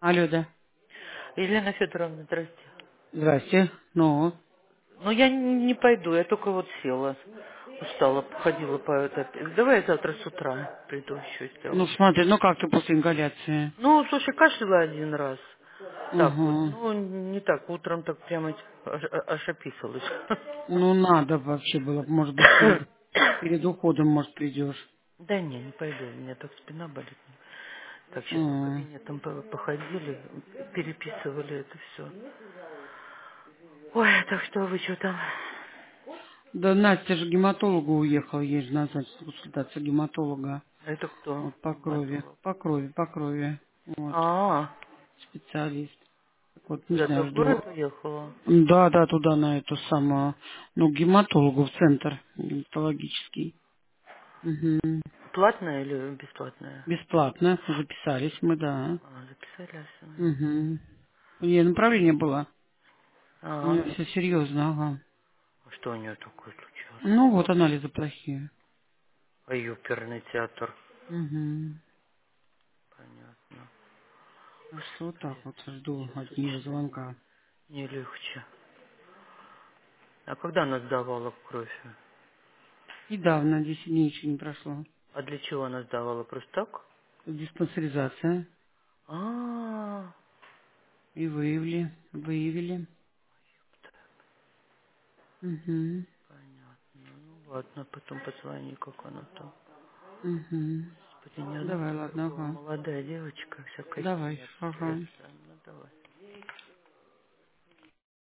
Алло, да. Елена Федоровна, здрасте. Здрасте. Ну, Ну, я не пойду, я только вот села. Устала, походила по этой. Давай я завтра с утра приду еще ну сделаю. смотри, ну как ты после ингаляции? Ну, слушай, кашляла один раз. Так вот, Угу. ну, не так, утром так прямо аж описалась. Ну, надо вообще было, может быть, перед уходом, может, придешь. Да не пойду, у меня так спина болит. Так, сейчас по М. кабинетам походили, переписывали это все. Ой, так что вы что там? Да Настя же к гематологу уехала, ей же назначить консультацию гематолога. Это кто? Вот по крови, Гематолог. по крови, по крови. Вот, А, специалист. Так вот, не куда-то знаю, в жду. город уехала? Да, да, туда, на эту самую, ну, к гематологу в центр гематологический. Угу. Платная или бесплатная? Бесплатно, записались мы, да. А, записались. Угу. У нее направление было. У А, нее все серьезно, ага. что у нее такое случилось? Ну вот анализы плохие. А ее оперный театр. Угу. Понятно. Так что вот так вот жду от нее Чесучно. звонка. Не легче. А когда она сдавала кровь? Недавно, 10 дней еще не прошло. А для чего она сдавала? Просто так? Диспансеризация. А, И выявили. Угу. понятно. Ну ладно, потом позвони, как она там. Угу. Господи, ни одно Давай, ладно, другое. ага. Молодая девочка, всякая Давай, химия, ага. стресс. Ну давай.